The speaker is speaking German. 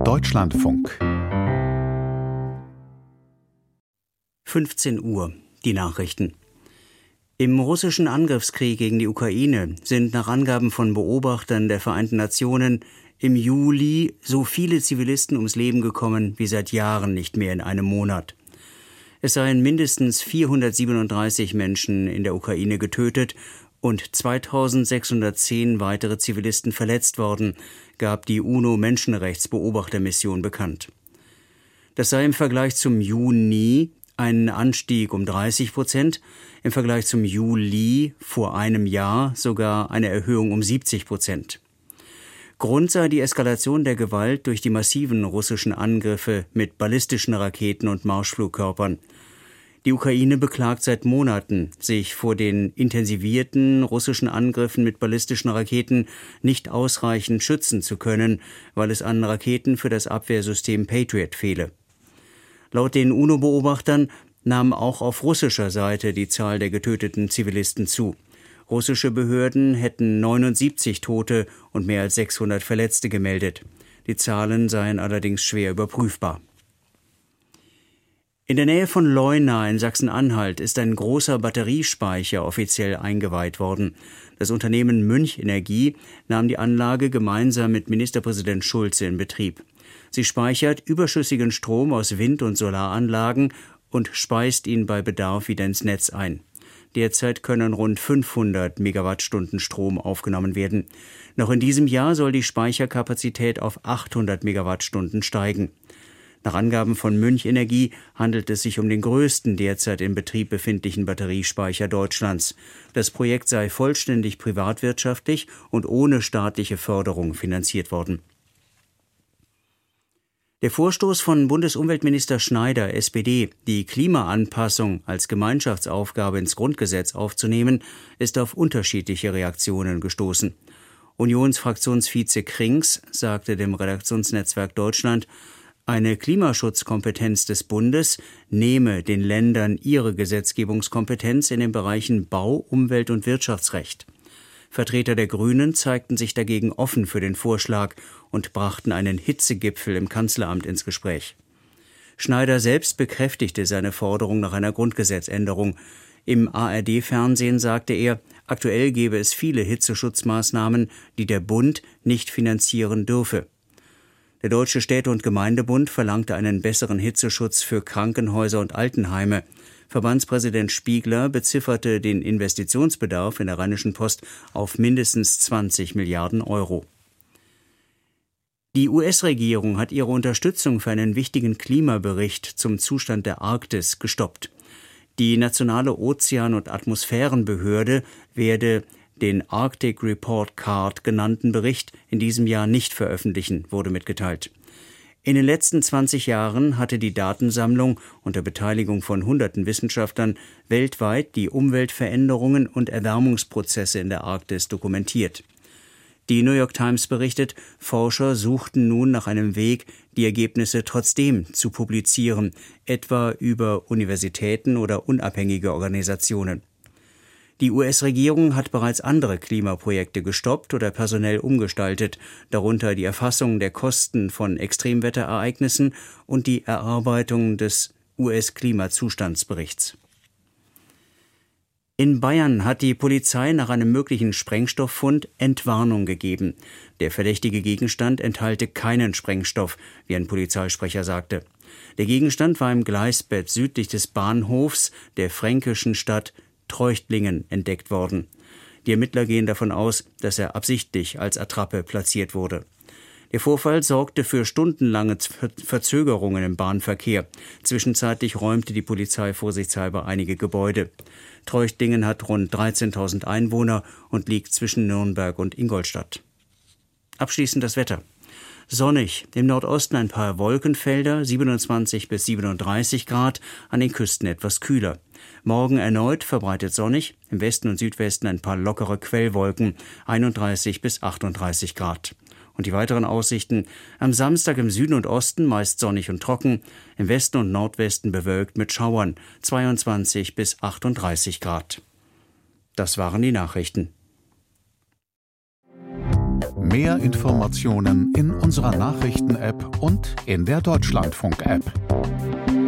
Deutschlandfunk 15 Uhr, die Nachrichten. Im russischen Angriffskrieg gegen die Ukraine sind nach Angaben von Beobachtern der Vereinten Nationen im Juli so viele Zivilisten ums Leben gekommen wie seit Jahren nicht mehr in einem Monat. Es seien mindestens 437 Menschen in der Ukraine getötet und 2610 weitere Zivilisten verletzt worden, gab die UNO-Menschenrechtsbeobachtermission bekannt. Das sei im Vergleich zum Juni ein Anstieg um 30%, im Vergleich zum Juli vor einem Jahr sogar eine Erhöhung um 70%. Grund sei die Eskalation der Gewalt durch die massiven russischen Angriffe mit ballistischen Raketen und Marschflugkörpern. Die Ukraine beklagt seit Monaten, sich vor den intensivierten russischen Angriffen mit ballistischen Raketen nicht ausreichend schützen zu können, weil es an Raketen für das Abwehrsystem Patriot fehle. Laut den UNO-Beobachtern nahm auch auf russischer Seite die Zahl der getöteten Zivilisten zu. Russische Behörden hätten 79 Tote und mehr als 600 Verletzte gemeldet. Die Zahlen seien allerdings schwer überprüfbar. In der Nähe von Leuna in Sachsen-Anhalt ist ein großer Batteriespeicher offiziell eingeweiht worden. Das Unternehmen Münch Energie nahm die Anlage gemeinsam mit Ministerpräsident Schulze in Betrieb. Sie speichert überschüssigen Strom aus Wind- und Solaranlagen und speist ihn bei Bedarf wieder ins Netz ein. Derzeit können rund 500 Megawattstunden Strom aufgenommen werden. Noch in diesem Jahr soll die Speicherkapazität auf 800 Megawattstunden steigen. Nach Angaben von Münch Energie handelt es sich um den größten derzeit in Betrieb befindlichen Batteriespeicher Deutschlands. Das Projekt sei vollständig privatwirtschaftlich und ohne staatliche Förderung finanziert worden. Der Vorstoß von Bundesumweltminister Schneider, SPD, die Klimaanpassung als Gemeinschaftsaufgabe ins Grundgesetz aufzunehmen, ist auf unterschiedliche Reaktionen gestoßen. Unionsfraktionsvize Krings sagte dem Redaktionsnetzwerk Deutschland, eine Klimaschutzkompetenz des Bundes nehme den Ländern ihre Gesetzgebungskompetenz in den Bereichen Bau-, Umwelt- und Wirtschaftsrecht. Vertreter der Grünen zeigten sich dagegen offen für den Vorschlag und brachten einen Hitzegipfel im Kanzleramt ins Gespräch. Schneider selbst bekräftigte seine Forderung nach einer Grundgesetzänderung. Im ARD-Fernsehen sagte er, aktuell gebe es viele Hitzeschutzmaßnahmen, die der Bund nicht finanzieren dürfe. Der Deutsche Städte- und Gemeindebund verlangte einen besseren Hitzeschutz für Krankenhäuser und Altenheime. Verbandspräsident Spiegler bezifferte den Investitionsbedarf in der Rheinischen Post auf mindestens 20 Milliarden Euro. Die US-Regierung hat ihre Unterstützung für einen wichtigen Klimabericht zum Zustand der Arktis gestoppt. Die nationale Ozean- und Atmosphärenbehörde werde den Arctic Report Card genannten Bericht in diesem Jahr nicht veröffentlichen, wurde mitgeteilt. In den letzten 20 Jahren hatte die Datensammlung unter Beteiligung von hunderten Wissenschaftlern weltweit die Umweltveränderungen und Erwärmungsprozesse in der Arktis dokumentiert. Die New York Times berichtet, Forscher suchten nun nach einem Weg, die Ergebnisse trotzdem zu publizieren, etwa über Universitäten oder unabhängige Organisationen. Die US-Regierung hat bereits andere Klimaprojekte gestoppt oder personell umgestaltet, darunter die Erfassung der Kosten von Extremwetterereignissen und die Erarbeitung des US-Klimazustandsberichts. In Bayern hat die Polizei nach einem möglichen Sprengstofffund Entwarnung gegeben. Der verdächtige Gegenstand enthalte keinen Sprengstoff, wie ein Polizeisprecher sagte. Der Gegenstand war im Gleisbett südlich des Bahnhofs der fränkischen Stadt Treuchtlingen entdeckt worden. Die Ermittler gehen davon aus, dass er absichtlich als Attrappe platziert wurde. Der Vorfall sorgte für stundenlange Verzögerungen im Bahnverkehr. Zwischenzeitlich räumte die Polizei vorsichtshalber einige Gebäude. Treuchtlingen hat rund 13.000 Einwohner und liegt zwischen Nürnberg und Ingolstadt. Abschließend das Wetter. Sonnig, im Nordosten ein paar Wolkenfelder, 27 bis 37 Grad, an den Küsten etwas kühler. Morgen erneut verbreitet sonnig, im Westen und Südwesten ein paar lockere Quellwolken, 31 bis 38 Grad. Und die weiteren Aussichten: am Samstag im Süden und Osten meist sonnig und trocken, im Westen und Nordwesten bewölkt mit Schauern, 22 bis 38 Grad. Das waren die Nachrichten. Mehr Informationen in unserer Nachrichten-App und in der Deutschlandfunk-App.